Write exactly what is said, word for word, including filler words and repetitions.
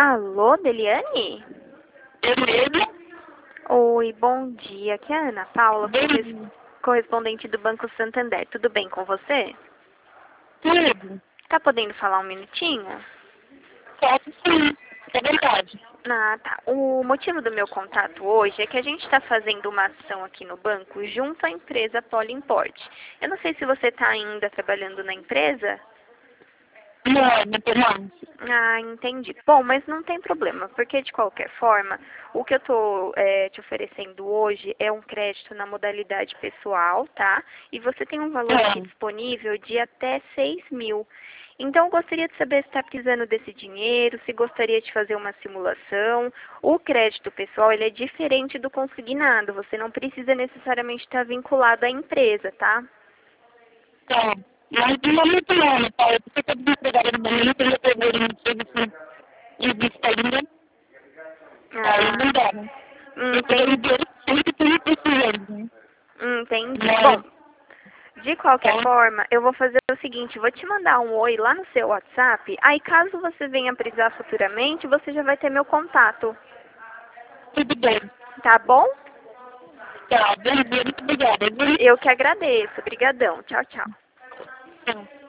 Alô, Deliane? Eu mesmo? Oi, bom dia. Aqui é a Ana Paula, Bom corres- dia. correspondente do Banco Santander. Tudo bem com você? Tudo. Tá podendo falar um minutinho? Posso sim. É verdade. Ah, tá. O motivo do meu contato hoje é que a gente está fazendo uma ação aqui no banco junto à empresa Polimport. Eu não sei se você está ainda trabalhando na empresa. Não, não tem mais. Ah, entendi. Bom, mas não tem problema, porque de qualquer forma, o que eu estou te oferecendo hoje é um crédito na modalidade pessoal, tá? E você tem um valor aqui Não. disponível de até seis mil. Então, eu gostaria de saber se está precisando desse dinheiro, se gostaria de fazer uma simulação. O crédito pessoal, ele é diferente do consignado. Você não precisa necessariamente estar vinculado à empresa, tá? Tá. Mas de momento não, né, Paula? Porque eu tô desempregada no momento e eu tô vendo motivo assim, em vista ainda. Aí Ah, não dá, né? Eu tô dando entendi. dinheiro sempre que eu precisando, né? Entendi. Bom, Mas, de qualquer tá. forma, eu vou fazer o seguinte, vou te mandar um oi lá no seu WhatsApp, aí caso você venha precisar futuramente, você já vai ter meu contato, Tudo bem. tá bom? Tá. Bom dia, muito obrigada. Eu que agradeço. Obrigadão. Tchau, tchau. Viu? Tá.